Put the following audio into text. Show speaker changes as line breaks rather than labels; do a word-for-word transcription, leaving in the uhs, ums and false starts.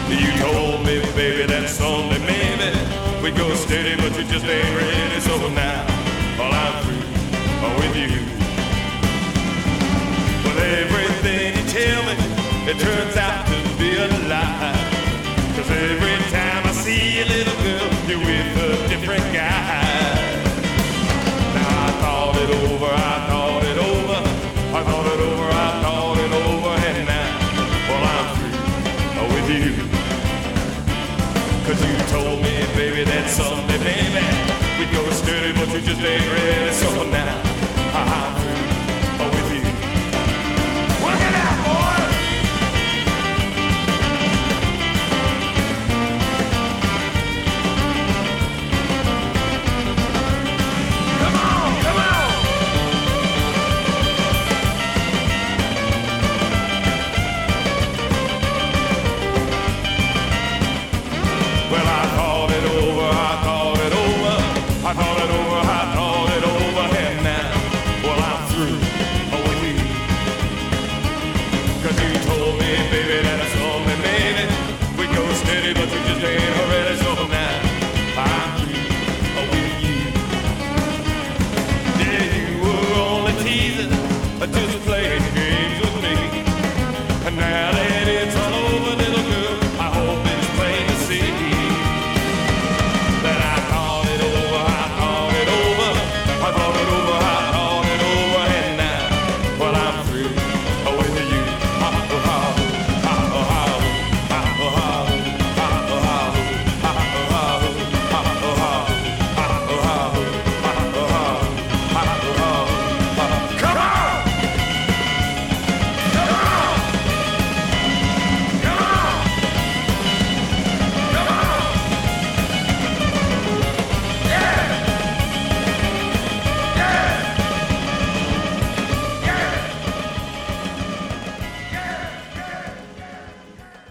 You told me, baby, that someday maybe we'd go steady, but you just ain't ready. So now, well, I'm through with you. Well, everything you tell me, it turns out to be a lie. 'Cause every time I see you, little girl, you're with a different guy. Now I thought it over, I thought it over, I thought it over, I thought it over, and now, well, I'm through with you. 'Cause you told me, baby, that someday, baby, we'd go steady, but you just ain't ready. So now, I'm